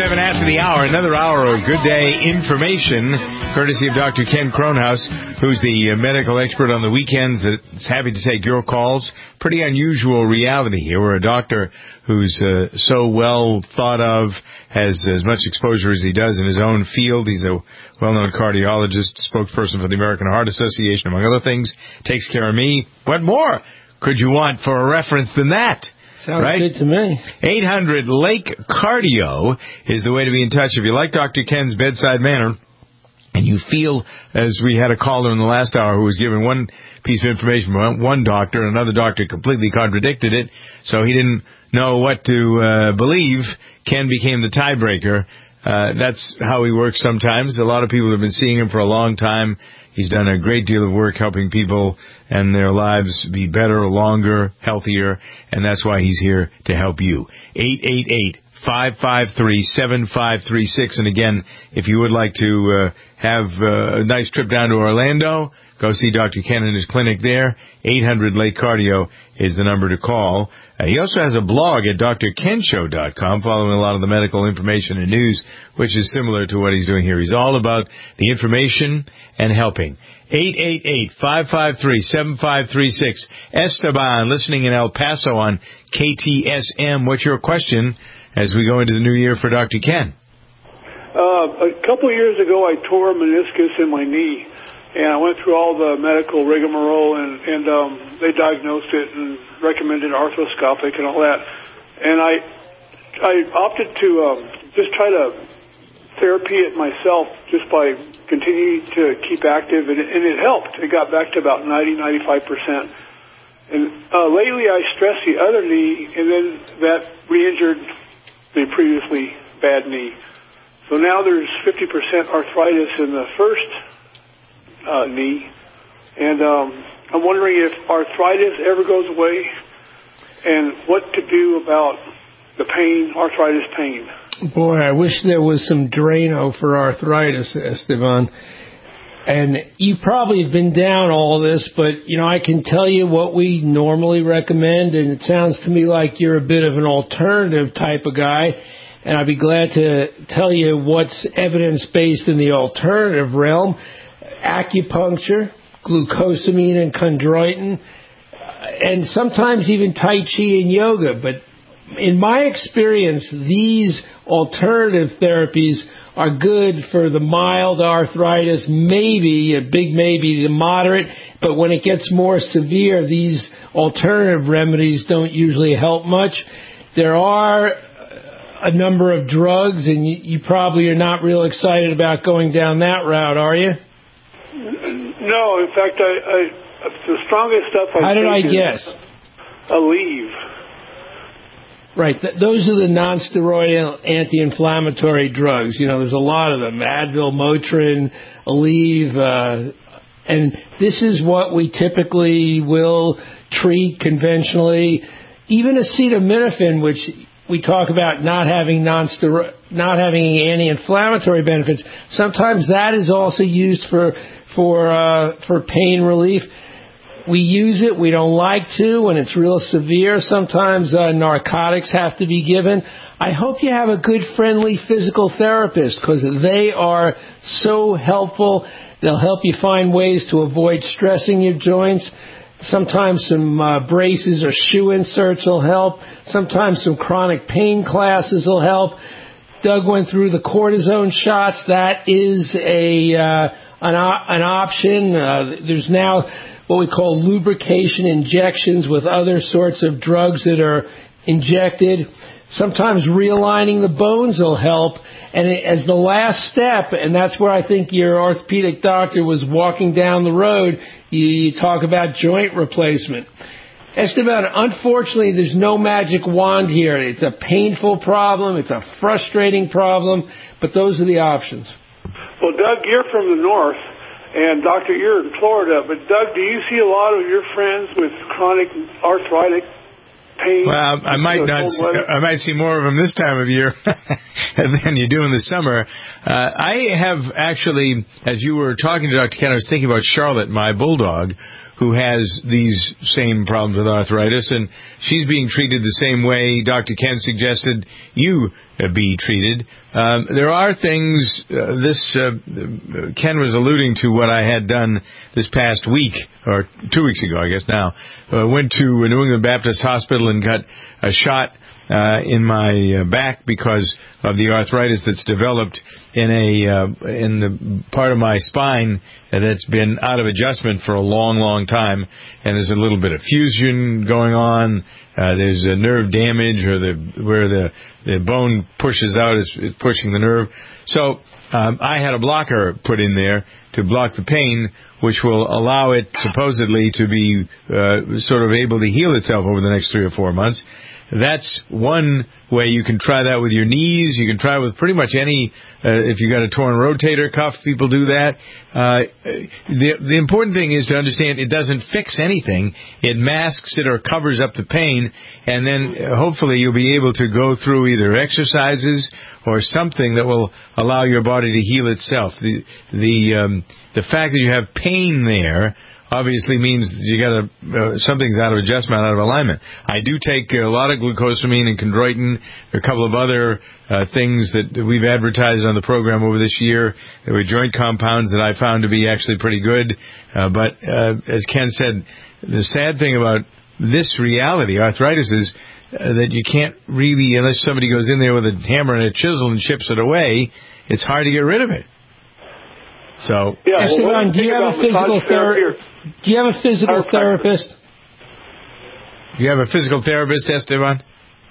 7 after the hour. Another hour of Good Day information, courtesy of Dr. Ken Kronhaus, who's the medical expert on the weekends that's happy to take your calls. Pretty unusual reality here, where a doctor who's so well thought of, has as much exposure as he does in his own field. He's a well-known cardiologist, spokesperson for the American Heart Association, among other things, takes care of me. What more could you want for a reference than that? Sounds right? Good to me. 800-LAKE-CARDIO is the way to be in touch. If you like Dr. Ken's bedside manner, and you feel, as we had a caller in the last hour who was given one piece of information from one doctor, and another doctor completely contradicted it, so he didn't know what to believe, Ken became the tiebreaker. That's how he works sometimes. A lot of people have been seeing him for a long time. He's done a great deal of work helping people and their lives be better, longer, healthier, and that's why he's here to help you. 888-553-7536. And again, if you would like to have a nice trip down to Orlando, go see Dr. Ken in his clinic there. 800-LAKE-CARDIO is the number to call. He also has a blog at drkenshow.com following a lot of the medical information and news, which is similar to what he's doing here. He's all about the information and helping. 888-553-7536. Esteban, listening in El Paso on KTSM. What's your question as we go into the new year for Dr. Ken? A couple of years ago, I tore a meniscus in my knee, and I went through all the medical rigmarole, and they diagnosed it and recommended arthroscopic and all that. And I opted to just try to therapy it myself just by continuing to keep active, and it helped. It got back to about 90-95%. And lately I stressed the other knee, and then that re-injured the previously bad knee. So now there's 50% arthritis in the first knee, and I'm wondering if arthritis ever goes away, and what to do about the pain, arthritis pain. Boy, I wish there was some Drano for arthritis, Esteban. And you probably have been down all this, but, I can tell you what we normally recommend, and it sounds to me like you're a bit of an alternative type of guy, and I'd be glad to tell you what's evidence-based in the alternative realm. Acupuncture, glucosamine and chondroitin, and sometimes even Tai Chi and yoga. But in my experience, these alternative therapies are good for the mild arthritis, maybe, a big maybe, the moderate, but when it gets more severe, these alternative remedies don't usually help much. There are a number of drugs, and you probably are not real excited about going down that route, are you? No, in fact, the strongest stuff How did I guess? Aleve. Right. Those are the non-steroidal anti-inflammatory drugs. There's a lot of them. Advil, Motrin, Aleve, and this is what we typically will treat conventionally. Even acetaminophen, which we talk about not having anti-inflammatory benefits, sometimes that is also used for pain relief. We use it. We don't like to when it's real severe. Sometimes narcotics have to be given. I hope you have a good, friendly physical therapist, because they are so helpful. They'll help you find ways to avoid stressing your joints. Sometimes some braces or shoe inserts will help. Sometimes some chronic pain classes will help. Doug went through the cortisone shots. That is an option. There's now what we call lubrication injections with other sorts of drugs that are injected. Sometimes realigning the bones will help. And as the last step, and that's where I think your orthopedic doctor was walking down the road, you talk about joint replacement. Esteban, unfortunately, there's no magic wand here. It's a painful problem. It's a frustrating problem. But those are the options. Well, Doug, you're from the north, and Doctor, you're in Florida. But, Doug, do you see a lot of your friends with chronic arthritic pain? Well, I might see more of them this time of year than you do in the summer. I have actually, as you were talking to Dr. Ken, I was thinking about Charlotte, my bulldog, who has these same problems with arthritis, and she's being treated the same way Dr. Ken suggested you be treated. There are things, Ken was alluding to what I had done this past week, or 2 weeks ago, I guess now. Went to New England Baptist Hospital and got a shot in my back because of the arthritis that's developed in the part of my spine that's been out of adjustment for a long, long time, and there's a little bit of fusion going on. There's a nerve damage, or where the bone pushes out is pushing the nerve. So I had a blocker put in there to block the pain, which will allow it supposedly to be sort of able to heal itself over the next 3 or 4 months. That's one way you can try that with your knees. You can try it with pretty much any, if you got a torn rotator cuff, people do that. The important thing is to understand it doesn't fix anything. It masks it or covers up the pain, and then hopefully you'll be able to go through either exercises or something that will allow your body to heal itself. The fact that you have pain there obviously means you got something's out of adjustment, out of alignment. I do take a lot of glucosamine and chondroitin. There are a couple of other things that we've advertised on the program over this year. There were joint compounds that I found to be actually pretty good. But as Ken said, the sad thing about this reality, arthritis, is that you can't really, unless somebody goes in there with a hammer and a chisel and chips it away, it's hard to get rid of it. So, yeah, Esteban, do you have a physical therapist? Do you have a physical therapist? You have a physical therapist, Esteban?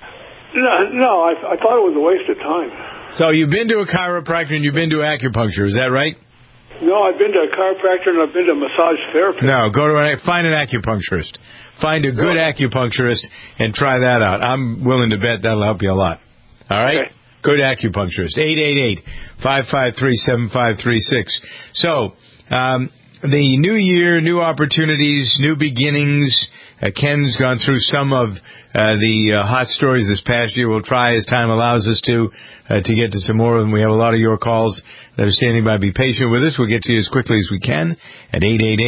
No, I thought it was a waste of time. So you've been to a chiropractor and you've been to acupuncture, is that right? No, I've been to a chiropractor and I've been to a massage therapist. No, find an acupuncturist. Find a good acupuncturist and try that out. I'm willing to bet that'll help you a lot. All right? Okay. Good acupuncturist. 888-553-7536. So, the new year, new opportunities, new beginnings. Ken's gone through some of the hot stories this past year. We'll try, as time allows us to get to some more of them. We have a lot of your calls that are standing by. Be patient with us. We'll get to you as quickly as we can at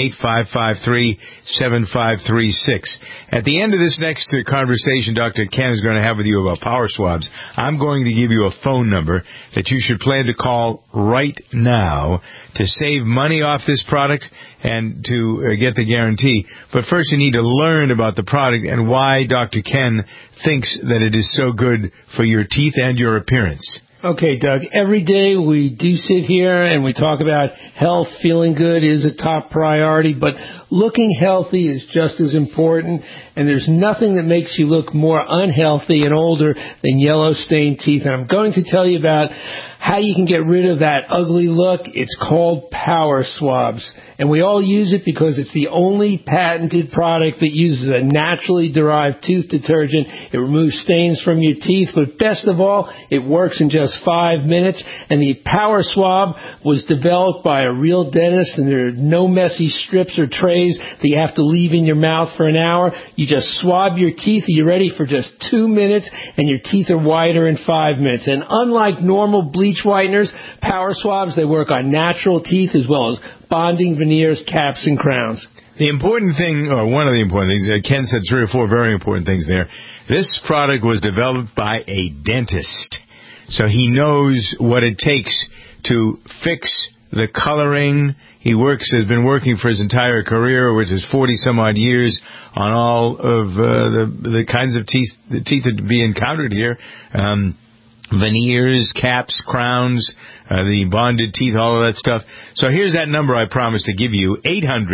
888-553-7536. At the end of this next conversation Dr. Ken is going to have with you about power swabs, I'm going to give you a phone number that you should plan to call right now to save money off this product and to get the guarantee. But first you need to learn about the product and why Dr. Ken thinks that it is so good for your teeth and your appearance. Okay, Doug, every day we do sit here and we talk about health. Feeling good is a top priority, but looking healthy is just as important, and there's nothing that makes you look more unhealthy and older than yellow stained teeth. And I'm going to tell you about how you can get rid of that ugly look. It's called Power Swabs, and we all use it because it's the only patented product that uses a naturally derived tooth detergent. It removes stains from your teeth, but best of all, it works in just 5 minutes. And the Power Swab was developed by a real dentist, and there are no messy strips or trays that you have to leave in your mouth for an hour. You just swab your teeth, and you're ready for just 2 minutes, and your teeth are whiter in 5 minutes. And unlike normal bleach whiteners, Power Swabs, they work on natural teeth as well as bonding veneers, caps, and crowns. The important thing, or one of the important things, Ken said 3 or 4 very important things there. This product was developed by a dentist, so he knows what it takes to fix the coloring. He has been working for his entire career, which is 40-some-odd years, on all of the kinds of teeth that be encountered here. Veneers, caps, crowns, the bonded teeth, all of that stuff. So here's that number I promised to give you,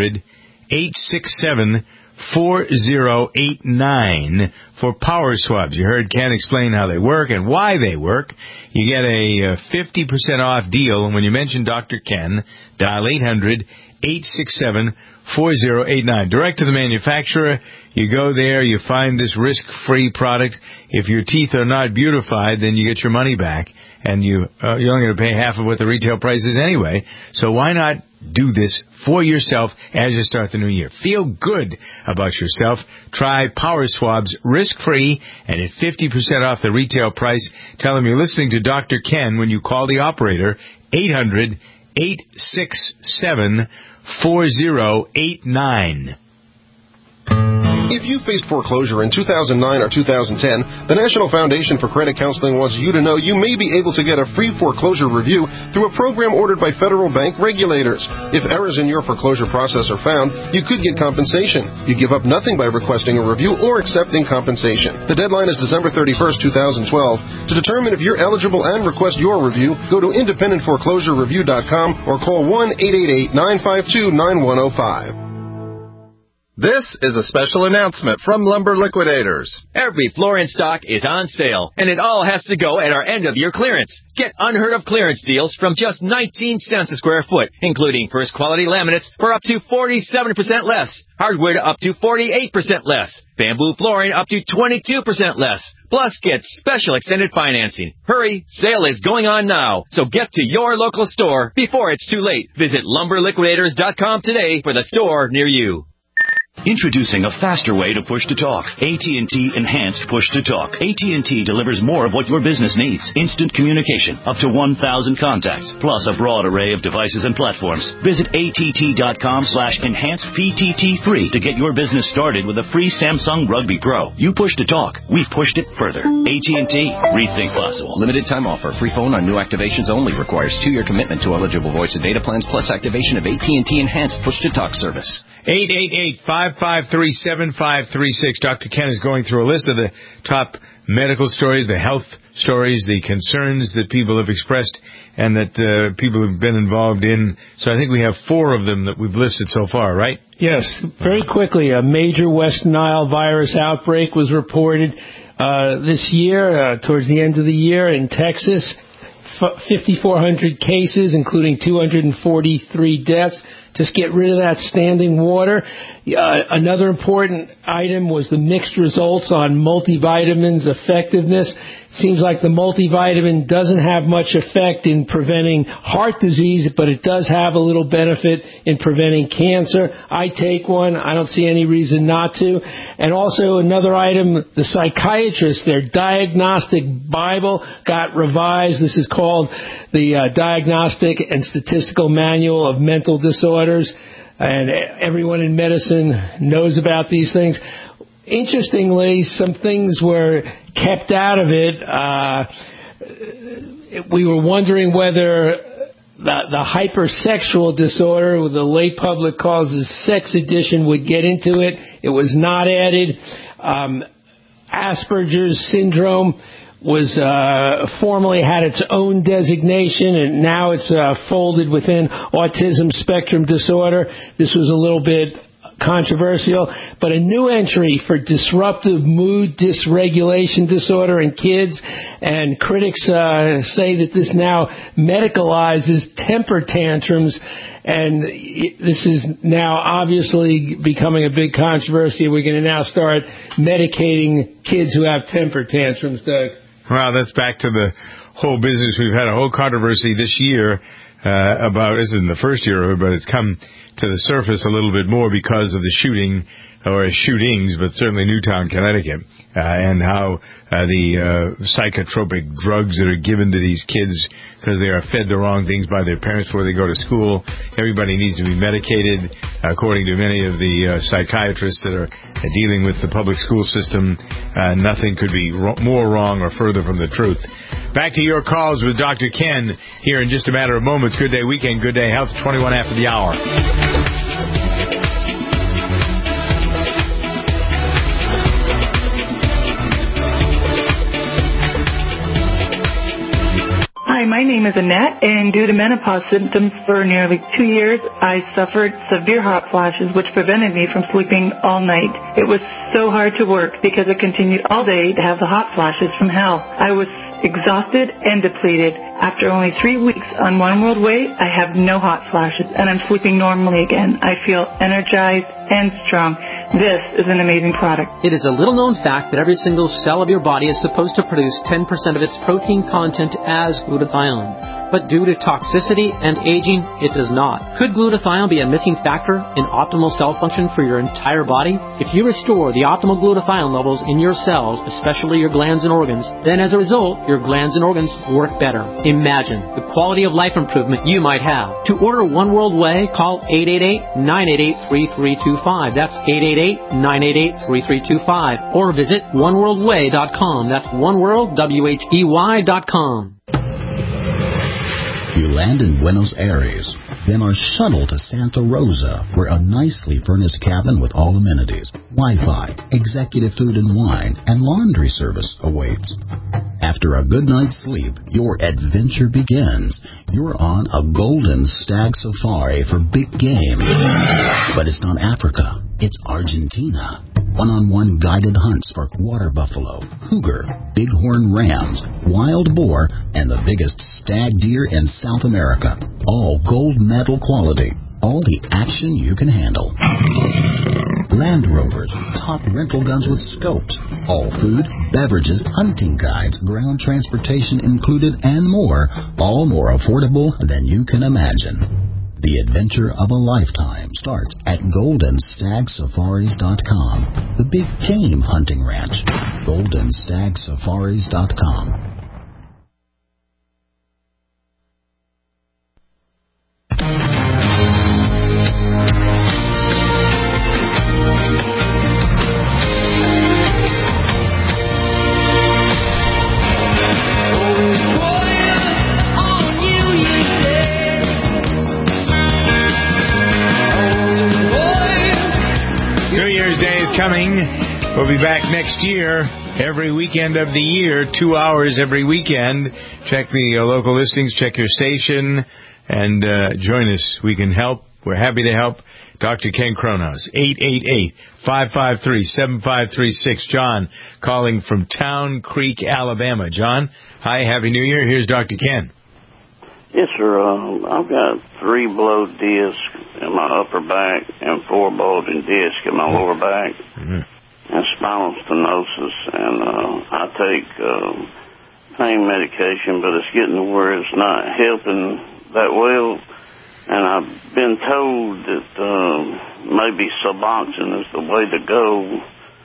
800-867-4089 for Power Swabs. You heard Ken explain how they work and why they work. You get a 50% off deal, and when you mention Dr. Ken, dial 800-867-4089. Direct to the manufacturer. You go there, you find this risk-free product. If your teeth are not beautified, then you get your money back, and you're only going to pay half of what the retail price is anyway. So why not do this for yourself as you start the new year? Feel good about yourself. Try Power Swabs risk-free and at 50% off the retail price. Tell them you're listening to Dr. Ken when you call the operator, 800-867-4089. If you faced foreclosure in 2009 or 2010, the National Foundation for Credit Counseling wants you to know you may be able to get a free foreclosure review through a program ordered by federal bank regulators. If errors in your foreclosure process are found, you could get compensation. You give up nothing by requesting a review or accepting compensation. The deadline is December 31st, 2012. To determine if you're eligible and request your review, go to independentforeclosurereview.com or call 1-888-952-9105. This is a special announcement from Lumber Liquidators. Every floor in stock is on sale, and it all has to go at our end-of-year clearance. Get unheard-of clearance deals from just 19 cents a square foot, including first-quality laminates for up to 47% less, hardwood up to 48% less, bamboo flooring up to 22% less. Plus, get special extended financing. Hurry, sale is going on now, so get to your local store before it's too late. Visit LumberLiquidators.com today for the store near you. Introducing a faster way to push-to-talk. AT&T Enhanced Push-to-Talk. AT&T delivers more of what your business needs. Instant communication, up to 1,000 contacts, plus a broad array of devices and platforms. Visit att.com/enhancedPTT3 to get your business started with a free Samsung Rugby Pro. You push-to-talk. We've pushed it further. AT&T. Rethink possible. Limited time offer. Free phone on new activations only. Requires 2-year commitment to eligible voice and data plans plus activation of AT&T Enhanced Push-to-Talk service. 888-553-7536. Dr. Ken is going through a list of the top medical stories, the health stories, the concerns that people have expressed and that people have been involved in. So I think we have 4 of them that we've listed so far, right? Yes. Very quickly, a major West Nile virus outbreak was reported this year, towards the end of the year in Texas. 5,400 cases, including 243 deaths. Just get rid of that standing water. Another important item was the mixed results on multivitamins' effectiveness. Seems like the multivitamin doesn't have much effect in preventing heart disease, but it does have a little benefit in preventing cancer. I take one. I don't see any reason not to. And also another item, the psychiatrists, their diagnostic Bible got revised. This is called the Diagnostic and Statistical Manual of Mental Disorders. And everyone in medicine knows about these things. Interestingly, some things were kept out of it. We were wondering whether the hypersexual disorder, the lay public calls the sex addiction, would get into it. It was not added. Asperger's syndrome was formerly had its own designation, and now it's folded within autism spectrum disorder. This was a little bit controversial, but a new entry for disruptive mood dysregulation disorder in kids, and critics say that this now medicalizes temper tantrums, and this is now obviously becoming a big controversy. We're going to now start medicating kids who have temper tantrums, Doug. Wow, that's back to the whole business. We've had a whole controversy this year about, this isn't the first year of it, but it's come to the surface a little bit more because of the shooting, or shootings, but certainly Newtown, Connecticut, and how the psychotropic drugs that are given to these kids because they are fed the wrong things by their parents before they go to school. Everybody needs to be medicated, according to many of the psychiatrists that are dealing with the public school system. Nothing could be more wrong or further from the truth. Back to your calls with Dr. Ken here in just a matter of moments. Good Day Weekend, Good Day Health, 21 after the hour. Hi, my name is Annette, and due to menopause symptoms for nearly 2 years, I suffered severe hot flashes, which prevented me from sleeping all night. It was so hard to work because I continued all day to have the hot flashes from hell. I was exhausted and depleted. After only 3 weeks on One World Way, I have no hot flashes, and I'm sleeping normally again. I feel energized and strong. This is an amazing product. It is a little-known fact that every single cell of your body is supposed to produce 10% of its protein content as glutathione. but due to toxicity and aging, it does not. Could glutathione be a missing factor in optimal cell function for your entire body? If you restore the optimal glutathione levels in your cells, especially your glands and organs, then as a result, your glands and organs work better. Imagine the quality of life improvement you might have. To order One World Whey, call 888-988-3325. That's 888-988-3325. Or visit oneworldwhey.com. That's oneworldwhey.com. You land in Buenos Aires, then are shuttled to Santa Rosa, where a nicely furnished cabin with all amenities, Wi-Fi, executive food and wine, and laundry service awaits. After a good night's sleep, your adventure begins. You're on a golden stag safari for big game. But it's not Africa, it's Argentina. One-on-one guided hunts for water buffalo, cougar, bighorn rams, wild boar, and the biggest stag deer in South America. All gold medal quality. All the action you can handle. Land Rovers, top rental guns with scopes. All food, beverages, hunting guides, ground transportation included, and more. All more affordable than you can imagine. The adventure of a lifetime starts at GoldenStagSafaris.com. The big game hunting ranch. GoldenStagSafaris.com. Coming. We'll be back next year, every weekend of the year, 2 hours every weekend. Check the local listings, check your station, and join us. We can help. We're happy to help. Dr. Ken Kronos, 888-553-7536. John calling from Town Creek, Alabama. John, hi, Happy New Year. Here's Dr. Ken. Yes, sir. I've got 3 blowed discs in my upper back and 4 bulging discs in my lower back, and spinal stenosis. And I take pain medication, but it's getting to where it's not helping that well. And I've been told that maybe Suboxone is the way to go.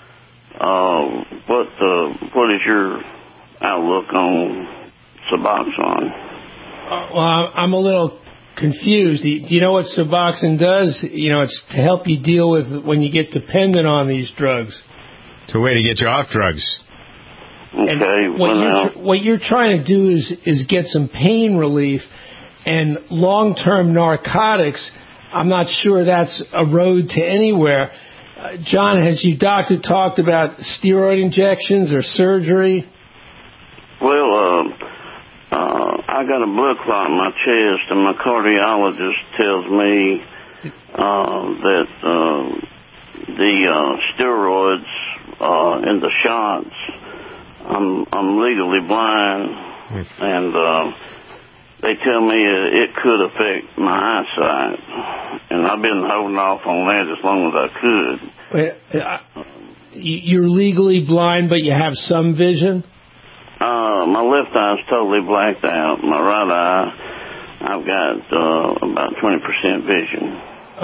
What is your outlook on Suboxone? Well, I'm a little confused. Do you know what Suboxone does? You know, it's to help you deal with when you get dependent on these drugs. It's a way to get you off drugs. Okay. And what you're trying to do is get some pain relief, and long-term narcotics, I'm not sure that's a road to anywhere. John, has your doctor talked about steroid injections or surgery? Well, I got a blood clot in my chest, and my cardiologist tells me that the steroids and the shots, I'm legally blind, and they tell me it could affect my eyesight, and I've been holding off on that as long as I could. You're legally blind, but you have some vision? My left eye is totally blacked out. My right eye, I've got about 20% vision.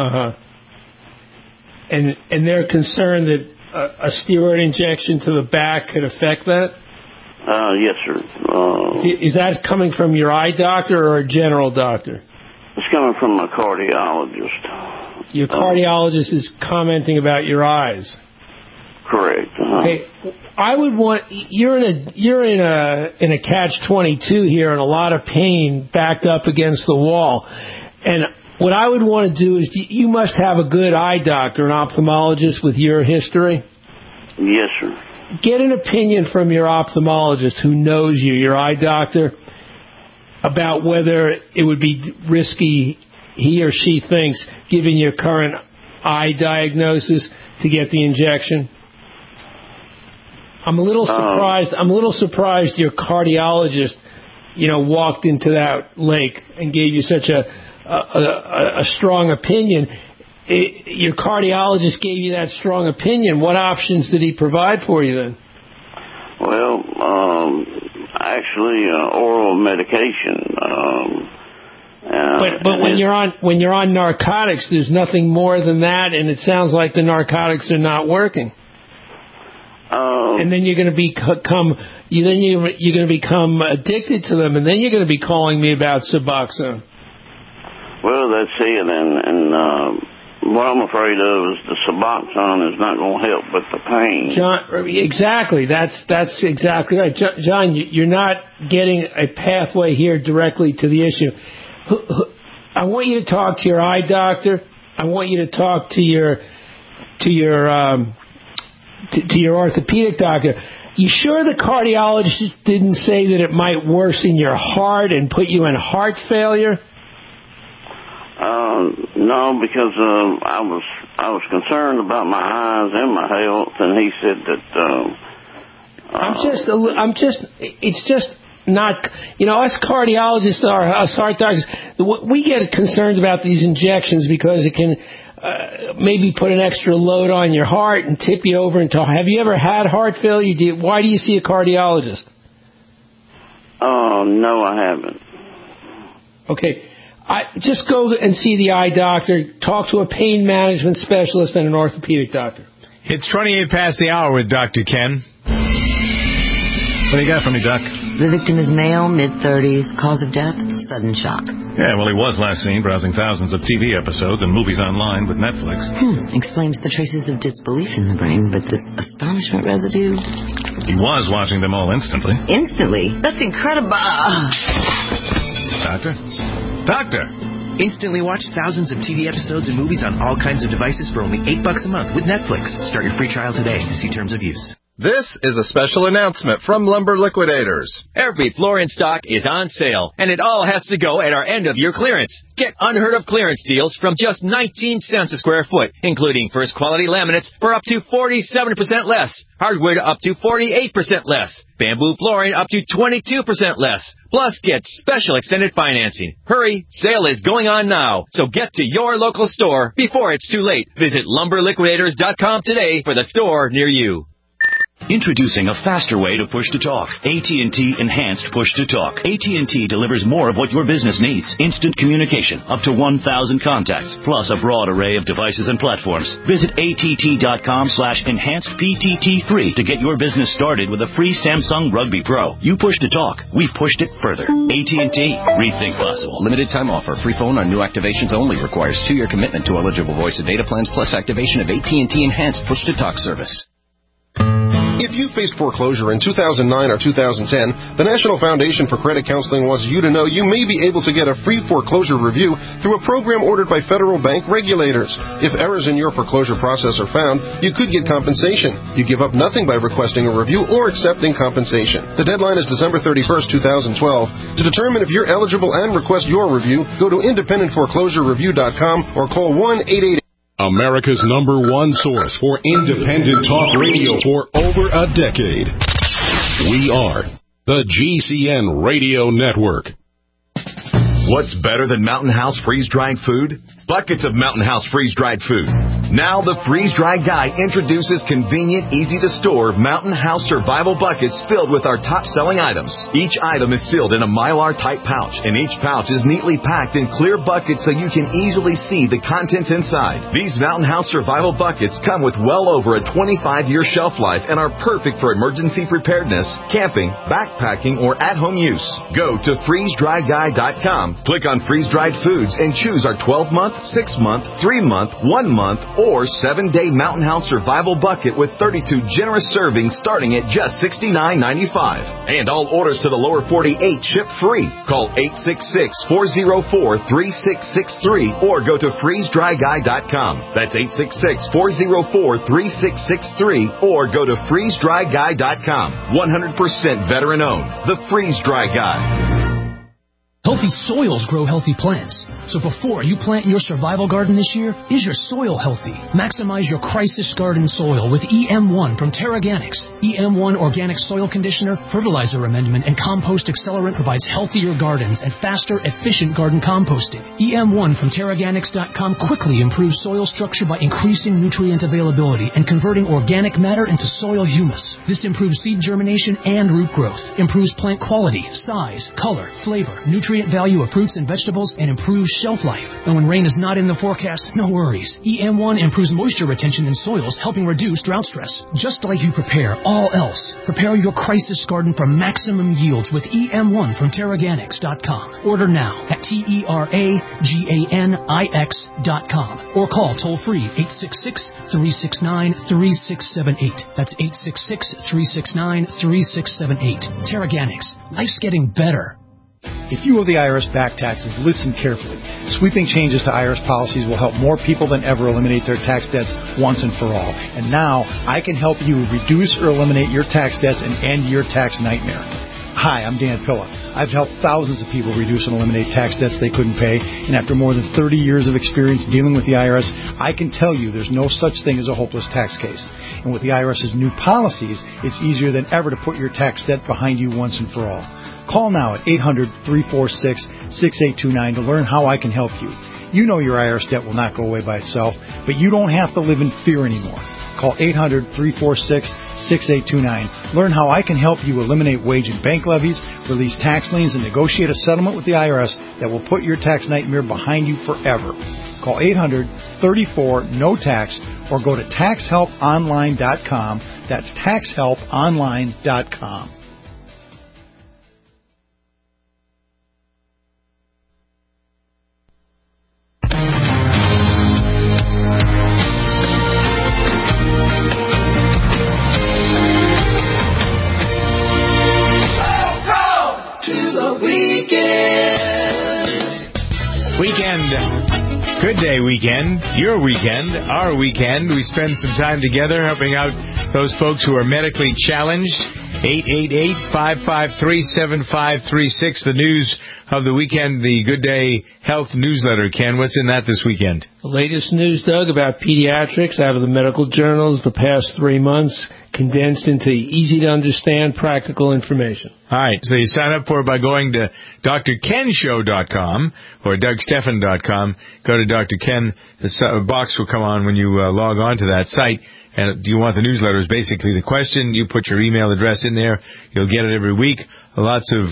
And they're concerned that a steroid injection to the back could affect that? Yes, sir. Is that coming from your eye doctor or a general doctor? It's coming from my cardiologist. Your cardiologist is commenting about your eyes. Correct. Okay, I would want you're in a catch-22 here, and a lot of pain backed up against the wall. And what I would want to do is you must have a good eye doctor, an ophthalmologist with your history. Yes, sir. Get an opinion from your ophthalmologist who knows you, your eye doctor, about whether it would be risky, he or she thinks, given your current eye diagnosis, to get the injection. I'm a little surprised your cardiologist, walked into that lake and gave you such a strong opinion. Your cardiologist gave you that strong opinion. What options did he provide for you then? Well, actually oral medication. But when you're on narcotics, there's nothing more than that, and it sounds like the narcotics are not working. And then you're going to become addicted to them, and then you're going to be calling me about Suboxone. Well, that's it, and what I'm afraid of is the Suboxone is not going to help with the pain. John, exactly. That's exactly right. John, you're not getting a pathway here directly to the issue. I want you to talk to your eye doctor. I want you to talk to your orthopedic doctor. You sure the cardiologist didn't say that it might worsen your heart and put you in heart failure? No, because I was concerned about my eyes and my health, and he said that. It's just not, us cardiologists or us heart doctors, we get concerned about these injections because it can maybe put an extra load on your heart and tip you over into. Have you ever had heart failure? Why do you see a cardiologist? No, I haven't. Okay. Just go and see the eye doctor, talk to a pain management specialist and an orthopedic doctor. It's 28 past the hour with Dr. Ken. What do you got for me, Doc? The victim is male, mid-30s, cause of death, sudden shock. Yeah, well, he was last seen browsing thousands of TV episodes and movies online with Netflix. Explains the traces of disbelief in the brain, but this astonishment residue... He was watching them all instantly. Instantly? That's incredible! Doctor? Instantly watch thousands of TV episodes and movies on all kinds of devices for only $8 a month with Netflix. Start your free trial today. See terms of use. This is a special announcement from Lumber Liquidators. Every floor in stock is on sale, and it all has to go at our end-of-year clearance. Get unheard-of clearance deals from just 19 cents a square foot, including first-quality laminates for up to 47% less, hardwood up to 48% less, bamboo flooring up to 22% less. Plus, get special extended financing. Hurry, sale is going on now, so get to your local store before it's too late. Visit LumberLiquidators.com today for the store near you. Introducing a faster way to push-to-talk. AT&T Enhanced Push-to-Talk. AT&T delivers more of what your business needs. Instant communication, up to 1,000 contacts, plus a broad array of devices and platforms. Visit att.com/enhancedPTT3 to get your business started with a free Samsung Rugby Pro. You push-to-talk. We've pushed it further. AT&T. Rethink possible. Limited time offer. Free phone on new activations only. Requires 2-year commitment to eligible voice and data plans plus activation of AT&T Enhanced Push-to-Talk service. If you faced foreclosure in 2009 or 2010, the National Foundation for Credit Counseling wants you to know you may be able to get a free foreclosure review through a program ordered by federal bank regulators. If errors in your foreclosure process are found, you could get compensation. You give up nothing by requesting a review or accepting compensation. The deadline is December 31st, 2012. To determine if you're eligible and request your review, go to independentforeclosurereview.com or call 1-888. America's #1 source for independent talk radio for over a decade. We are the GCN Radio Network. What's better than Mountain House freeze-dried food? Buckets of Mountain House freeze-dried food. Now the freeze-dried guy introduces convenient, easy-to-store Mountain House survival buckets filled with our top-selling items. Each item is sealed in a Mylar-type pouch, and each pouch is neatly packed in clear buckets so you can easily see the contents inside. These Mountain House survival buckets come with well over a 25-year shelf life and are perfect for emergency preparedness, camping, backpacking, or at-home use. Go to freezedryguy.com. Click on freeze-dried foods and choose our 12-month, 6-month, 3-month, 1-month, or 7-day Mountain House survival bucket with 32 generous servings starting at just $69.95. And all orders to the lower 48 ship free. Call 866-404-3663 or go to freezedryguy.com. That's 866-404-3663 or go to freezedryguy.com. 100% veteran owned. The Freeze Dry Guy. Healthy soils grow healthy plants. So before you plant your survival garden this year, is your soil healthy? Maximize your crisis garden soil with EM1 from Terraganics. EM1 Organic Soil Conditioner, Fertilizer Amendment, and Compost Accelerant provides healthier gardens and faster, efficient garden composting. EM1 from Terraganics.com quickly improves soil structure by increasing nutrient availability and converting organic matter into soil humus. This improves seed germination and root growth, improves plant quality, size, color, flavor, nutrient value of fruits and vegetables, and improves shelf life. And when rain is not in the forecast, no worries. EM1 improves moisture retention in soils, helping reduce drought stress. Just like you prepare all else, prepare your crisis garden for maximum yields with EM1 from Terraganics.com. Order now at TERAGANIX.com or call toll-free 866-369-3678. That's 866-369-3678. Terraganics. Life's getting better. If you owe the IRS back taxes, listen carefully. Sweeping changes to IRS policies will help more people than ever eliminate their tax debts once and for all. And now, I can help you reduce or eliminate your tax debts and end your tax nightmare. Hi, I'm Dan Pilla. I've helped thousands of people reduce and eliminate tax debts they couldn't pay, and after more than 30 years of experience dealing with the IRS, I can tell you there's no such thing as a hopeless tax case. And with the IRS's new policies, it's easier than ever to put your tax debt behind you once and for all. Call now at 800-346-6829 to learn how I can help you. You know your IRS debt will not go away by itself, but you don't have to live in fear anymore. Call 800-346-6829. Learn how I can help you eliminate wage and bank levies, release tax liens, and negotiate a settlement with the IRS that will put your tax nightmare behind you forever. Call 800-34-NO-TAX or go to TaxHelpOnline.com. That's TaxHelpOnline.com. Good day, weekend. Your weekend, our weekend. We spend some time together helping out those folks who are medically challenged. 888-553-7536. The news of the weekend, the Good Day Health newsletter. Ken, what's in that this weekend? The latest news, Doug, about pediatrics out of the medical journals the past 3 months, condensed into easy-to-understand, practical information. All right, so you sign up for it by going to drkenshow.com or dougstephan.com. Go to Dr. Ken. The box will come on when you log on to that site. And do you want the newsletters? Basically, the question, you put your email address in there. You'll get it every week. Lots of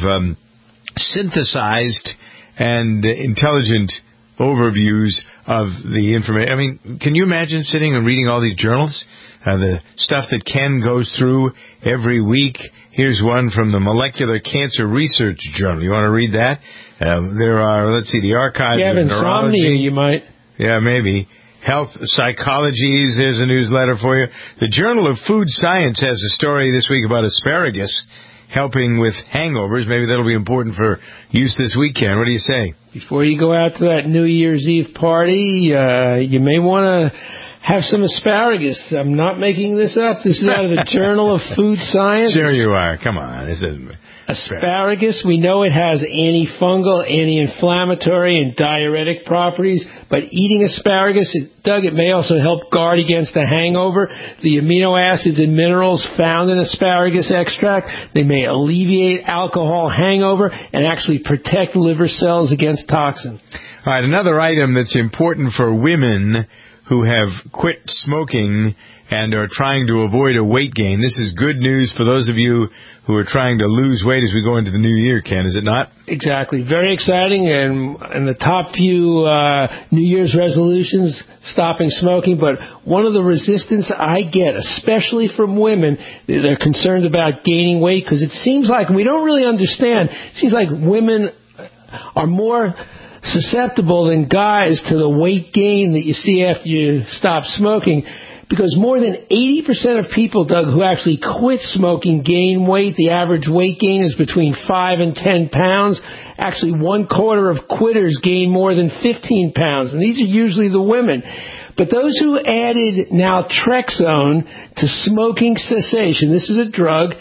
synthesized and intelligent overviews of the information. I mean, can you imagine sitting and reading all these journals? The stuff that Ken goes through every week. Here's one from the Molecular Cancer Research Journal. You want to read that? There are, let's see, the archives of neurology. Insomnia, you might. Yeah, maybe. Health Psychologies, there's a newsletter for you. The Journal of Food Science has a story this week about asparagus helping with hangovers. Maybe that'll be important for use this weekend. What do you say? Before you go out to that New Year's Eve party, you may want to have some asparagus. I'm not making this up. This is out of the Journal of Food Science. Sure you are. Come on. This is asparagus, we know it has antifungal, anti-inflammatory, and diuretic properties, but eating asparagus, Doug, it may also help guard against a hangover. The amino acids and minerals found in asparagus extract, they may alleviate alcohol hangover and actually protect liver cells against toxin. All right, another item that's important for women who have quit smoking and are trying to avoid a weight gain. This is good news for those of you who are trying to lose weight as we go into the new year, Ken, is it not? Exactly. Very exciting, and the top few New Year's resolutions, stopping smoking. But one of the resistance I get, especially from women, they're concerned about gaining weight because it seems like, we don't really understand, it seems like women are more susceptible than guys to the weight gain that you see after you stop smoking, because more than 80% of people, Doug, who actually quit smoking gain weight. The average weight gain is between 5 and 10 pounds. Actually, 1/4 of quitters gain more than 15 pounds, and these are usually the women. But those who added naltrexone to smoking cessation, this is a drug,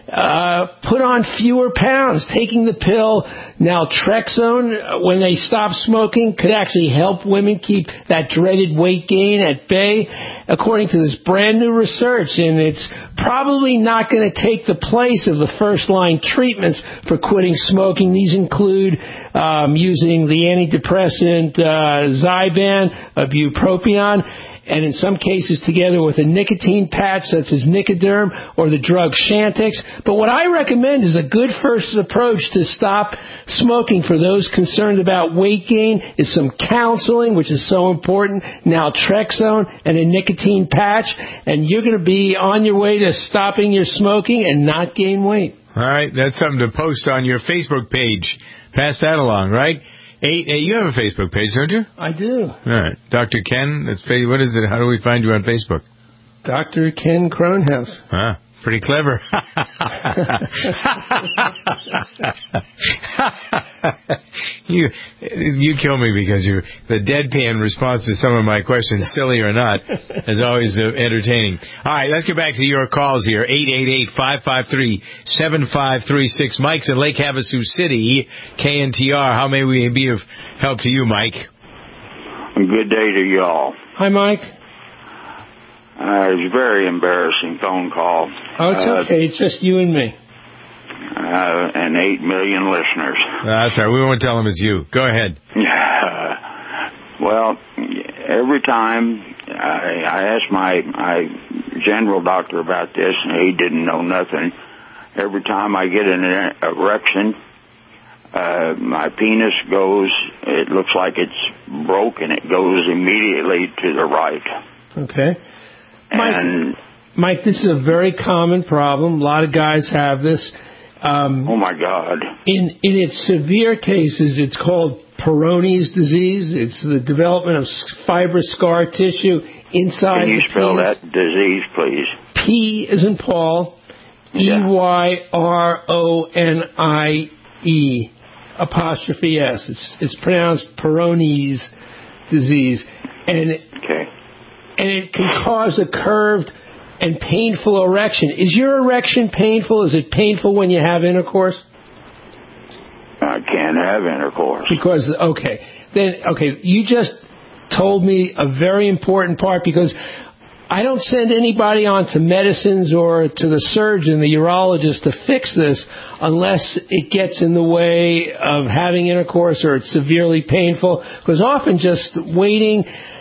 put on fewer pounds. Taking the pill naltrexone when they stop smoking could actually help women keep that dreaded weight gain at bay, according to this brand new research. And it's probably not going to take the place of the first-line treatments for quitting smoking. These include using the antidepressant Zyban, bupropion, and in some cases together with a nicotine patch such as Nicoderm or the drug Chantix. But what I recommend is a good first approach to stop smoking for those concerned about weight gain is some counseling, which is so important, naltrexone and a nicotine patch, and you're going to be on your way to stopping your smoking and not gain weight. All right, that's something to post on your Facebook page. Pass that along, right? You have a Facebook page, don't you? I do. All right. Dr. Ken, what is it? How do we find you on Facebook? Dr. Ken Kronhaus. Ah, pretty clever. You kill me because the deadpan response to some of my questions, silly or not, is always entertaining. All right, let's get back to your calls here. 888-553-7536. Mike's in Lake Havasu City, KNTR. How may we be of help to you, Mike? Good day to y'all. Hi, Mike. It was a very embarrassing phone call. Oh, it's okay. It's just you and me. And 8 million listeners. That's right. We won't tell them it's you. Go ahead. Well, every time I asked my general doctor about this, and he didn't know nothing. Every time I get an erection, my penis goes, it looks like it's broken. It goes immediately to the right. Okay. Mike, this is a very common problem. A lot of guys have this. Oh, my God. In its severe cases, it's called Peyronie's disease. It's the development of fibrous scar tissue inside the penis. Can you spell that disease, please? P as in Paul, Eyronie, apostrophe S. It's pronounced Peyronie's disease. And it can cause a curved and painful erection. Is your erection painful? Is it painful when you have intercourse? I can't have intercourse. Because, you just told me a very important part, because I don't send anybody on to medicines or to the surgeon, the urologist, to fix this unless it gets in the way of having intercourse or it's severely painful. Because often just waiting,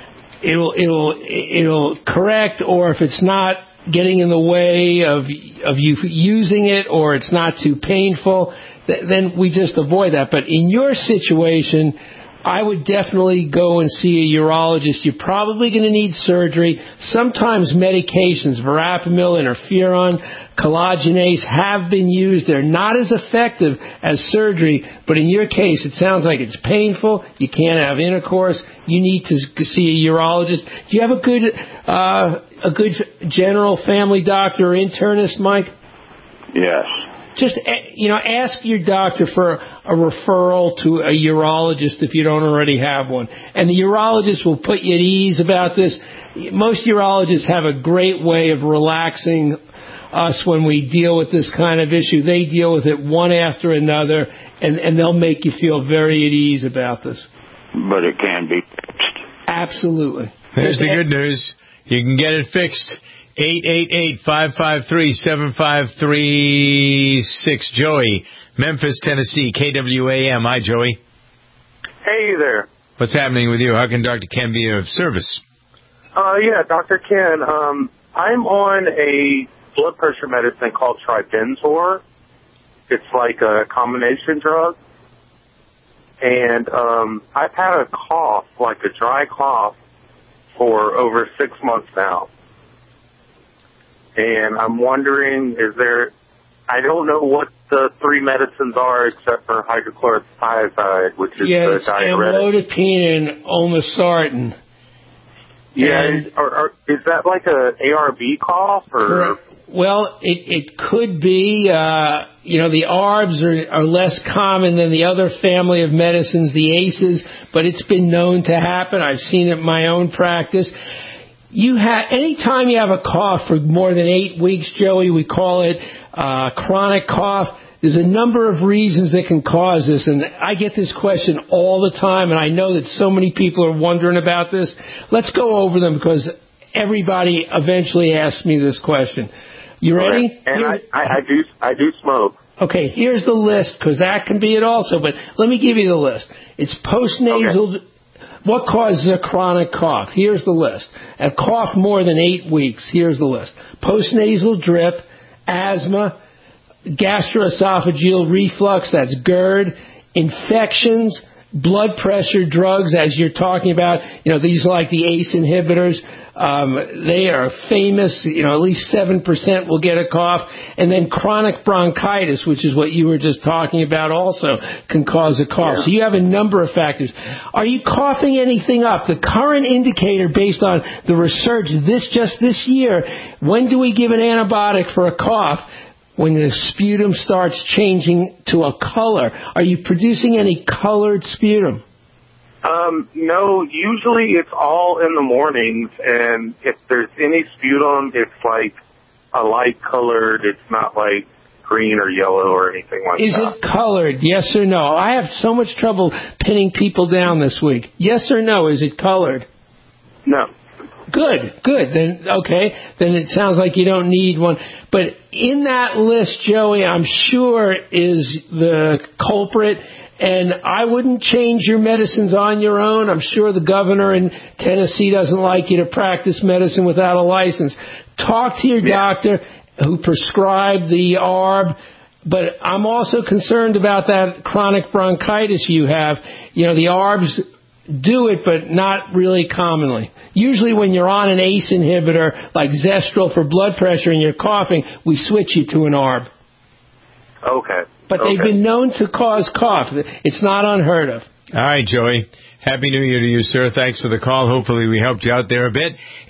it'll correct, or if it's not getting in the way of you using it, or it's not too painful, then we just avoid that. But in your situation, I would definitely go and see a urologist. You're probably going to need surgery. Sometimes medications, verapamil, interferon, collagenase, have been used. They're not as effective as surgery, but in your case, it sounds like it's painful. You can't have intercourse. You need to see a urologist. Do you have a good general family doctor or internist, Mike? Yes. Just, ask your doctor for a referral to a urologist if you don't already have one. And the urologist will put you at ease about this. Most urologists have a great way of relaxing us when we deal with this kind of issue. They deal with it one after another, and they'll make you feel very at ease about this. But it can be fixed. Absolutely. There's the good news. You can get it fixed. 888-553-7536. Joey, Memphis, Tennessee, KWAM. Hi, Joey. Hey there. What's happening with you? How can Dr. Ken be of service? Dr. Ken, I'm on a blood pressure medicine called Tribenzor. It's like a combination drug. And I've had a cough, like a dry cough, for over 6 months now. And I'm wondering, I don't know what the three medicines are except for hydrochlorothiazide, which is the diuretic. Amlodipine and olmesartan. Yeah, is that like a ARB cough? Or? Well, it could be. The ARBs are less common than the other family of medicines, the ACEs, but it's been known to happen. I've seen it in my own practice. Anytime you have a cough for more than 8 weeks, Joey, we call it chronic cough. There's a number of reasons that can cause this, and I get this question all the time, and I know that so many people are wondering about this. Let's go over them because everybody eventually asks me this question. You ready? And I do smoke. Okay, here's the list, because that can be it also, but let me give you the list. It's postnasal. Okay. What causes a chronic cough? Here's the list. A cough more than 8 weeks. Here's the list. Postnasal drip, asthma, gastroesophageal reflux, that's GERD, infections, blood pressure drugs, as you're talking about. These are like the ACE inhibitors. They are famous. At least 7% will get a cough. And then chronic bronchitis, which is what you were just talking about, also can cause a cough. Yeah. So you have a number of factors. Are you coughing anything up? The current indicator based on the research this year, when do we give an antibiotic for a cough? When the sputum starts changing to a color. Are you producing any colored sputum? No, usually it's all in the mornings, and if there's any sputum, it's like a light colored. It's not like green or yellow or anything like that. Is it colored? Yes or no? I have so much trouble pinning people down this week. Yes or no? Is it colored? No. Good. Then it sounds like you don't need one. But in that list, Joey, I'm sure is the culprit. And I wouldn't change your medicines on your own. I'm sure the governor in Tennessee doesn't like you to practice medicine without a license. Talk to your doctor who prescribed the ARB. But I'm also concerned about that chronic bronchitis you have. The ARBs do it, but not really commonly. Usually when you're on an ACE inhibitor like Zestril for blood pressure and you're coughing, we switch you to an ARB. Okay. But they've been known to cause cough. It's not unheard of. All right, Joey. Happy New Year to you, sir. Thanks for the call. Hopefully we helped you out there a bit.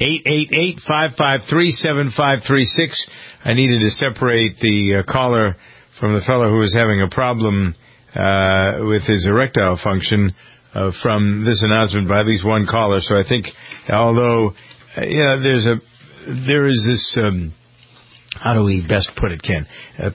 888-553-7536. I needed to separate the caller from the fellow who was having a problem with his erectile function from this announcement by at least one caller. So I think, although, there is this, how do we best put it, Ken?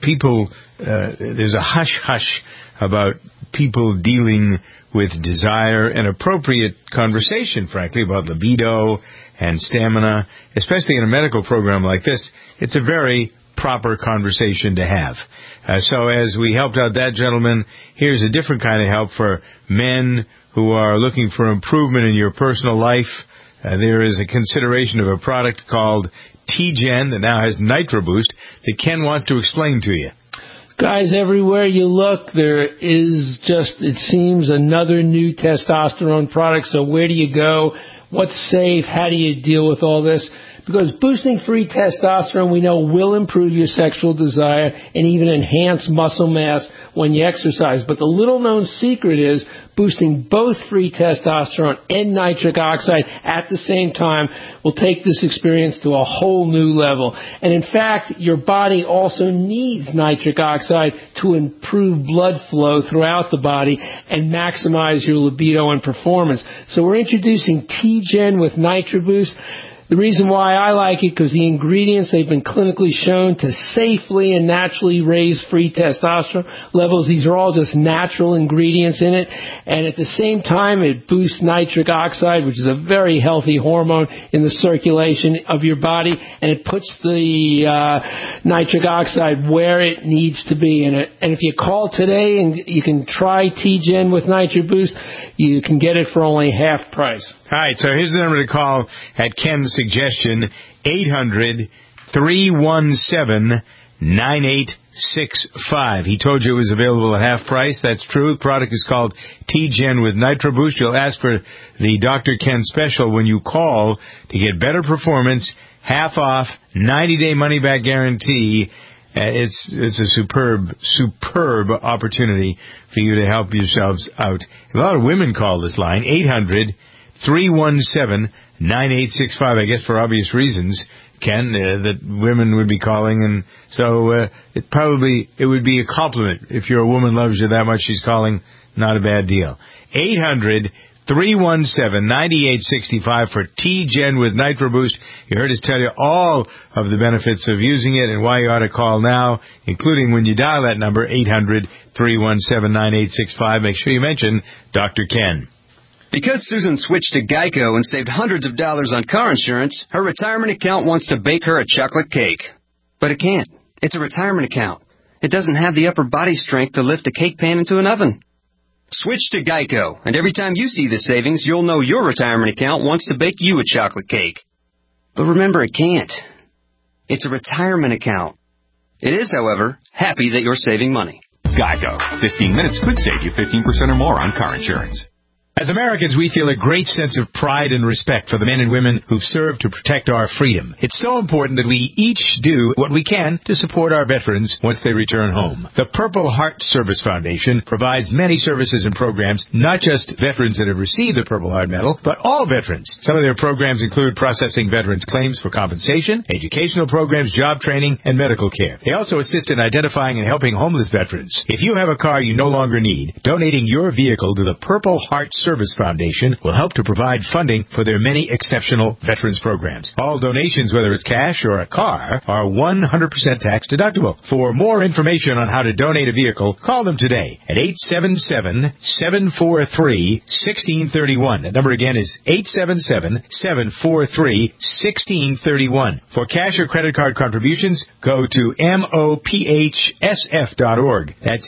There's a hush-hush about people dealing with desire and appropriate conversation, frankly, about libido and stamina, especially in a medical program like this. It's a very proper conversation to have. So as we helped out that gentleman, here's a different kind of help for men who are looking for improvement in your personal life. There is a consideration of a product called T-Gen that now has NitroBoost that Ken wants to explain to you. Guys, everywhere you look, there is just, it seems, another new testosterone product. So where do you go? What's safe? How do you deal with all this? Because boosting free testosterone, we know, will improve your sexual desire and even enhance muscle mass when you exercise. But the little-known secret is boosting both free testosterone and nitric oxide at the same time will take this experience to a whole new level. And in fact, your body also needs nitric oxide to improve blood flow throughout the body and maximize your libido and performance. So we're introducing T-Gen with NitroBoost. The reason why I like it, because the ingredients, they've been clinically shown to safely and naturally raise free testosterone levels. These are all just natural ingredients in it. And at the same time, it boosts nitric oxide, which is a very healthy hormone in the circulation of your body. And it puts the nitric oxide where it needs to be. And if you call today and you can try T-Gen with NitroBoost, you can get it for only half price. All right, so here's the number to call at Ken's suggestion, 800-317-9865. He told you it was available at half price. That's true. The product is called T-Gen with NitroBoost. You'll ask for the Dr. Ken special when you call to get better performance, half off, 90-day money-back guarantee. It's a superb opportunity for you to help yourselves out. A lot of women call this line, 800-317-9865, I guess for obvious reasons, Ken, that women would be calling. And so it would be a compliment. If your woman loves you that much, she's calling, not a bad deal. 317-9865 for T-Gen with Nitro Boost. You heard us tell you all of the benefits of using it and why you ought to call now, including when you dial that number, 800-317-9865. Make sure you mention Dr. Ken. Because Susan switched to Geico and saved hundreds of dollars on car insurance, her retirement account wants to bake her a chocolate cake. But it can't. It's a retirement account. It doesn't have the upper body strength to lift a cake pan into an oven. Switch to Geico, and every time you see the savings, you'll know your retirement account wants to bake you a chocolate cake. But remember, it can't. It's a retirement account. It is, however, happy that you're saving money. Geico. 15 minutes could save you 15% or more on car insurance. As Americans, we feel a great sense of pride and respect for the men and women who've served to protect our freedom. It's so important that we each do what we can to support our veterans once they return home. The Purple Heart Service Foundation provides many services and programs, not just veterans that have received the Purple Heart Medal, but all veterans. Some of their programs include processing veterans' claims for compensation, educational programs, job training, and medical care. They also assist in identifying and helping homeless veterans. If you have a car you no longer need, donating your vehicle to the Purple Heart Service Foundation will help to provide funding for their many exceptional veterans programs. All donations, whether it's cash or a car, are 100% tax deductible. For more information on how to donate a vehicle, call them today at 877-743-1631. That number again is 877-743-1631. For cash or credit card contributions, go to mophsf.org. That's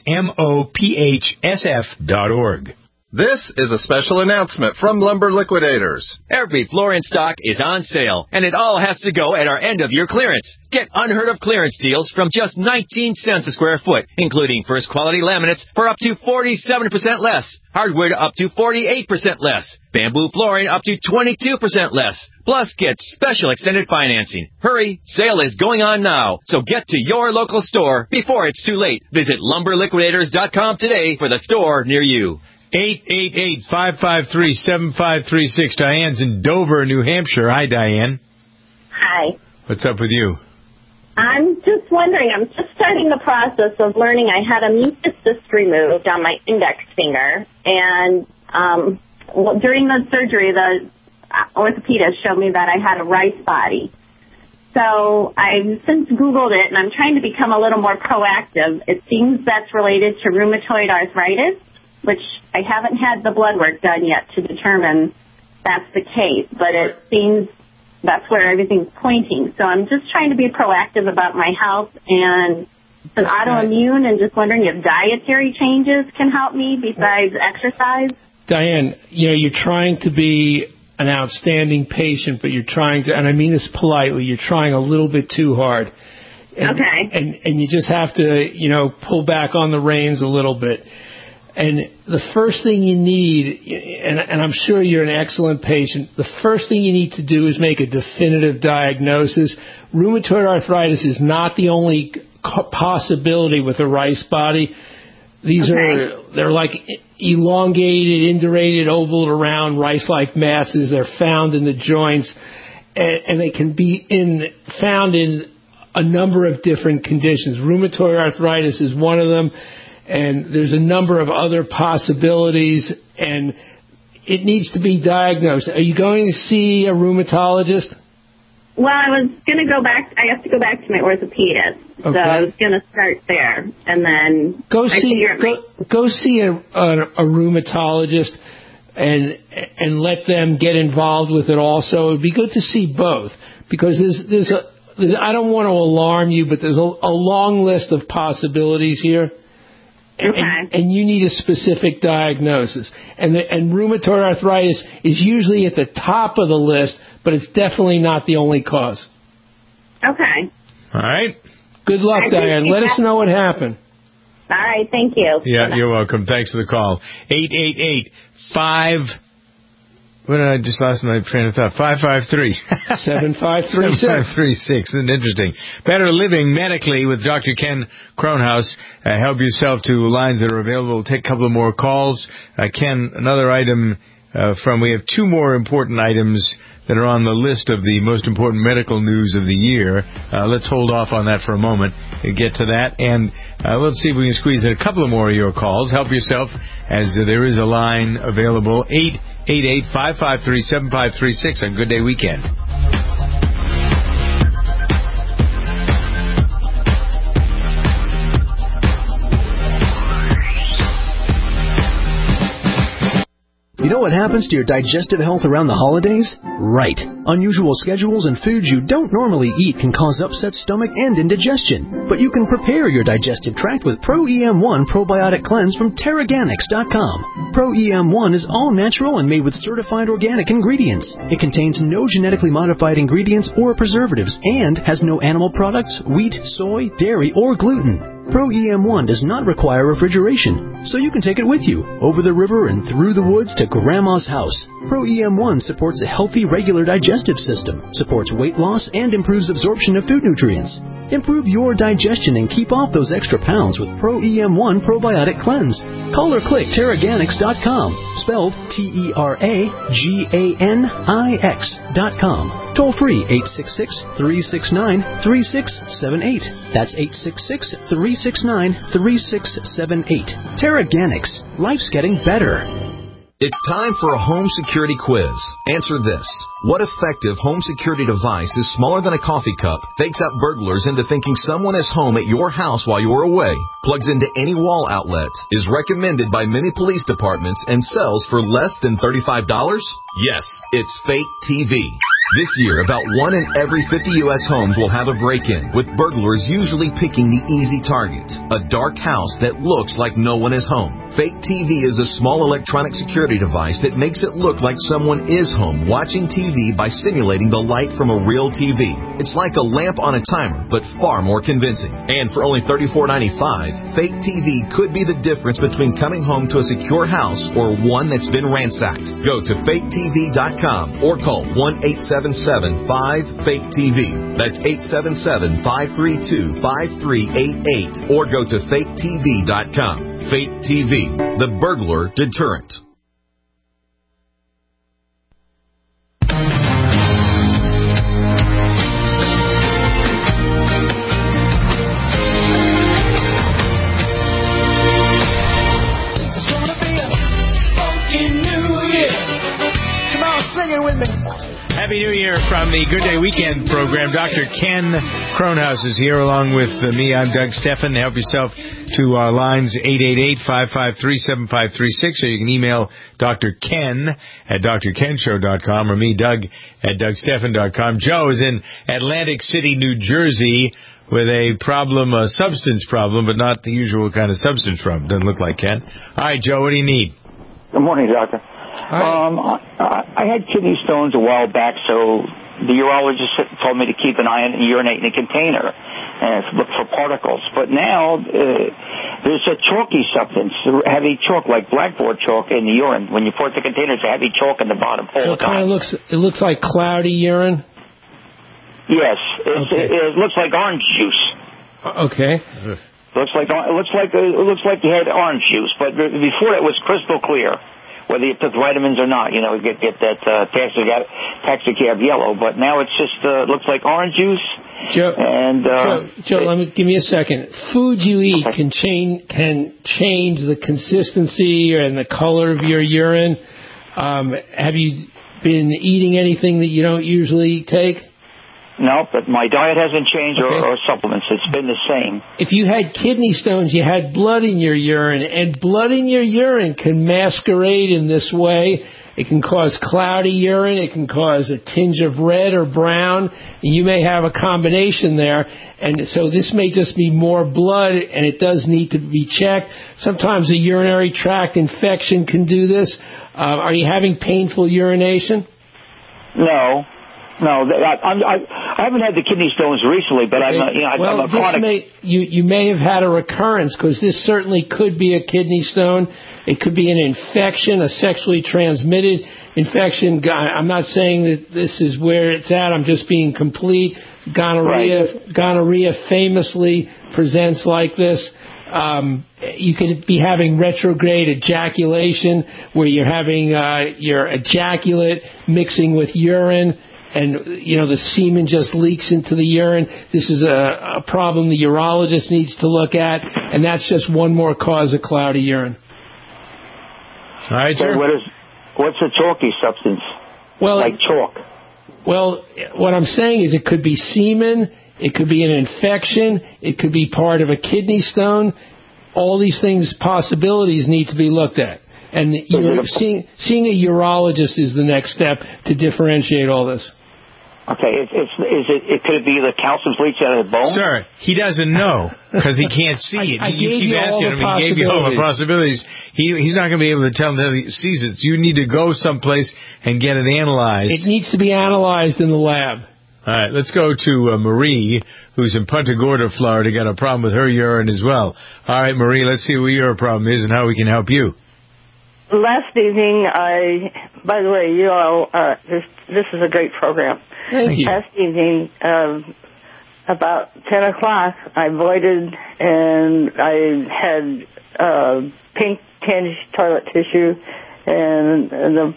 mophsf.org. This is a special announcement from Lumber Liquidators. Every floor in stock is on sale, and it all has to go at our end-of-year clearance. Get unheard-of clearance deals from just 19 cents a square foot, including first-quality laminates for up to 47% less, hardwood up to 48% less, bamboo flooring up to 22% less. Plus, get special extended financing. Hurry, sale is going on now, so get to your local store before it's too late. Visit LumberLiquidators.com today for the store near you. 888-553-7536. Diane's in Dover, New Hampshire. Hi, Diane. Hi. What's up with you? I'm just wondering, I'm just starting the process of learning. I had a mucus cyst removed on my index finger, and during the surgery, the orthopedist showed me that I had a rice body. So I've since Googled it, and I'm trying to become a little more proactive. It seems that's related to rheumatoid arthritis, which I haven't had the blood work done yet to determine that's the case, but it seems that's where everything's pointing. So I'm just trying to be proactive about my health, and it's an autoimmune, and just wondering if dietary changes can help me besides exercise. Diane, you're trying to be an outstanding patient, but you're trying to, and I mean this politely, you're trying a little bit too hard. And you just have to, pull back on the reins a little bit. And the first thing you need, and I'm sure you're an excellent patient, the first thing you need to do is make a definitive diagnosis. Rheumatoid arthritis is not the only possibility with a rice body. They're like elongated, indurated, oval, round, rice-like masses. They're found in the joints, and they can be found in a number of different conditions. Rheumatoid arthritis is one of them. And there's a number of other possibilities, and it needs to be diagnosed. Are you going to see a rheumatologist? Well, I was going to go back. I have to go back to my orthopedist, so I was going to start there, and then go see a rheumatologist, and let them get involved with it. Also, it would be good to see both, because there's I don't want to alarm you, but there's a long list of possibilities here. And you need a specific diagnosis. And rheumatoid arthritis is usually at the top of the list, but it's definitely not the only cause. Okay. All right. Good luck, Diane. Let us know what happened. All right. Thank you. Yeah, you're welcome. Thanks for the call. 888-5... I just lost my train of thought. 553-7536. Isn't it interesting? Better Living Medically with Dr. Ken Kronhaus. Help yourself to lines that are available. We'll take a couple of more calls. Ken, another item we have two more important items that are on the list of the most important medical news of the year. Let's hold off on that for a moment and get to that. And let's see if we can squeeze in a couple of more of your calls. Help yourself, as there is a line available, 888-553-7536 on Good Day Weekend. You know what happens to your digestive health around the holidays? Right. Unusual schedules and foods you don't normally eat can cause upset stomach and indigestion. But you can prepare your digestive tract with Pro-EM1 Probiotic Cleanse from Teraganix.com. Pro-EM1 is all natural and made with certified organic ingredients. It contains no genetically modified ingredients or preservatives and has no animal products, wheat, soy, dairy, or gluten. Pro-EM1 does not require refrigeration, so you can take it with you, over the river and through the woods to Grandma's house. Pro-EM1 supports a healthy, regular digestive system, supports weight loss, and improves absorption of food nutrients. Improve your digestion and keep off those extra pounds with Pro-EM1 Probiotic Cleanse. Call or click Teraganix.com, spelled Teraganix.com. Toll free 866-369-3678. That's 866-369-3678. Teraganix. Life's getting better. It's time for a home security quiz. Answer this. What effective home security device is smaller than a coffee cup, fakes out burglars into thinking someone is home at your house while you're away, plugs into any wall outlet, is recommended by many police departments, and sells for less than $35? Yes, it's Fake TV. This year, about 1 in every 50 U.S. homes will have a break-in, with burglars usually picking the easy target, a dark house that looks like no one is home. Fake TV is a small electronic security device that makes it look like someone is home watching TV by simulating the light from a real TV. It's like a lamp on a timer, but far more convincing. And for only $34.95, Fake TV could be the difference between coming home to a secure house or one that's been ransacked. Go to faketv.com or call 1-877-5-FAKE-TV. That's 877-532-5388 or go to faketv.com. Fake TV, the burglar deterrent. It's gonna be a funky new year. Come on, sing it with me. Happy New Year from the Good Day Weekend program. Dr. Ken Kronhaus is here along with me. I'm Doug Steffen. Help yourself to our lines 888-553-7536, or you can email Dr. Ken at drkenshow.com or me, Doug, at dougsteffen.com. Joe is in Atlantic City, New Jersey with a problem, a substance problem, but not the usual kind of substance problem. Doesn't look like Ken. All right, Joe, what do you need? Good morning, doctor. I had kidney stones a while back, so the urologist told me to keep an eye on and urinate in a container and look for particles. But now there's a chalky substance, heavy chalk, like blackboard chalk in the urine. When you pour it in the container, it's a heavy chalk in the bottom all the time. It looks like cloudy urine? Yes. It looks like orange juice. Okay. It looks like you had orange juice, but before it was crystal clear. Whether you took vitamins or not, you know, get that Taxicab yellow. But now it's just looks like orange juice. Joe, give me a second. Food you eat can change the consistency and the color of your urine. Have you been eating anything that you don't usually take? No, but my diet hasn't changed or supplements. It's been the same. If you had kidney stones, you had blood in your urine, and blood in your urine can masquerade in this way. It can cause cloudy urine. It can cause a tinge of red or brown. And you may have a combination there. And so this may just be more blood, and it does need to be checked. Sometimes a urinary tract infection can do this. Are you having painful urination? No, I haven't had the kidney stones recently, but I'm a chronic. You may have had a recurrence, because this certainly could be a kidney stone. It could be an infection, a sexually transmitted infection. I'm not saying that this is where it's at. I'm just being complete. Gonorrhea famously presents like this. You could be having retrograde ejaculation, where you're having your ejaculate mixing with urine. And, you know, the semen just leaks into the urine. This is a problem the urologist needs to look at, and that's just one more cause of cloudy urine. All right, sir. What's a chalky substance? Well, like chalk. Well, what I'm saying is it could be semen, it could be an infection, it could be part of a kidney stone. All these things, possibilities, need to be looked at. And seeing a urologist is the next step to differentiate all this. Okay, could it be the calcium leach out of the bone? Sir, he doesn't know because he can't see it. You keep asking him, he gave you all the possibilities. He's not going to be able to tell until he sees it. So you need to go someplace and get it analyzed. It needs to be analyzed in the lab. All right, let's go to Marie, who's in Punta Gorda, Florida, got a problem with her urine as well. All right, Marie, let's see what your problem is and how we can help you. Last evening, by the way, you all, this is a great program. Thank you. Last evening, about 10 o'clock, I voided and I had pink tinged toilet tissue and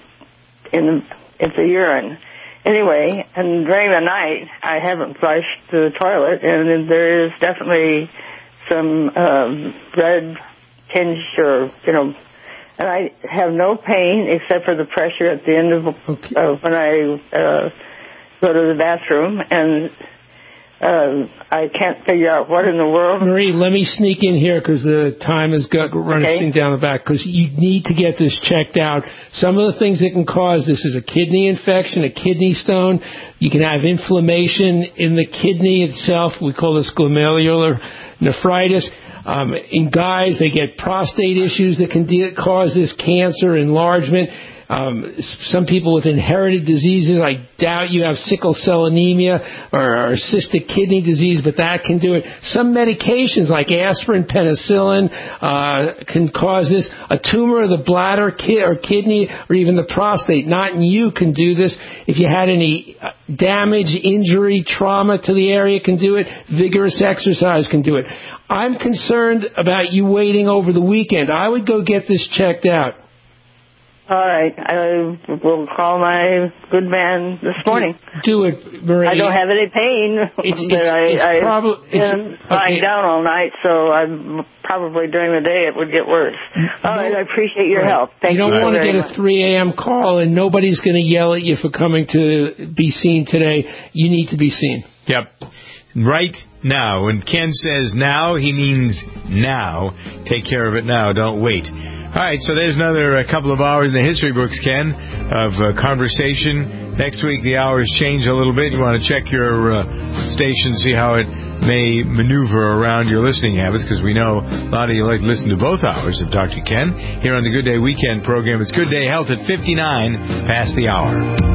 in the urine. Anyway, and during the night, I haven't flushed the toilet, and there is definitely some red tinge or, and I have no pain except for the pressure at the end of when I go to the bathroom, and I can't figure out what in the world. Marie, let me sneak in here because the time has got running down the back, because you need to get this checked out. Some of the things that can cause this is a kidney infection, a kidney stone. You can have inflammation in the kidney itself. We call this glomerular nephritis. In guys, they get prostate issues that can cause this cancer, enlargement. Some people with inherited diseases, I doubt you have sickle cell anemia or cystic kidney disease, but that can do it. Some medications like aspirin, penicillin can cause this. A tumor of the bladder or kidney or even the prostate, not in you, can do this. If you had any damage, injury, trauma to the area, can do it. Vigorous exercise can do it. I'm concerned about you waiting over the weekend. I would go get this checked out. All right. I will call my good man this morning. Do it, Marie. I don't have any pain, I've been lying down all night, so I'm probably during the day it would get worse. All right. I appreciate your help. Thank you. You don't want to get a 3 a.m. call, and nobody's going to yell at you for coming to be seen today. You need to be seen. Yep. Right now. When Ken says now, he means now. Take care of it now. Don't wait. All right, so there's another couple of hours in the history books, Ken, of conversation. Next week, the hours change a little bit. You want to check your station, see how it may maneuver around your listening habits, because we know a lot of you like to listen to both hours of Dr. Ken here on the Good Day Weekend program. It's Good Day Health at 59 past the hour.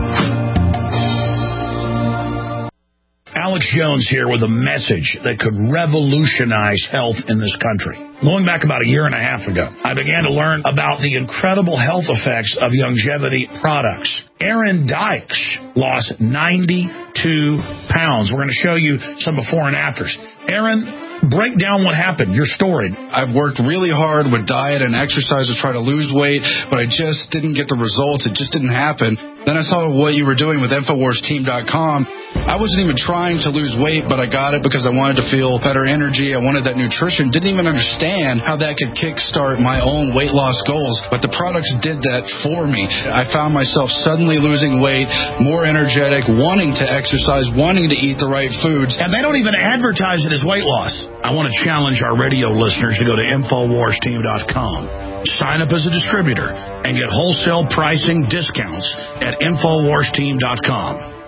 Alex Jones here with a message that could revolutionize health in this country. Going back about a year and a half ago, I began to learn about the incredible health effects of longevity products. Aaron Dykes lost 92 pounds. We're going to show you some before and afters. Aaron, break down what happened, your story. I've worked really hard with diet and exercise to try to lose weight, but I just didn't get the results. It just didn't happen. Then I saw what you were doing with InfoWarsTeam.com. I wasn't even trying to lose weight, but I got it because I wanted to feel better energy. I wanted that nutrition. Didn't even understand how that could kickstart my own weight loss goals, but the products did that for me. I found myself suddenly losing weight, more energetic, wanting to exercise, wanting to eat the right foods. And they don't even advertise it as weight loss. I want to challenge our radio listeners to go to InfoWarsTeam.com. Sign up as a distributor and get wholesale pricing discounts at InfoWarsTeam.com.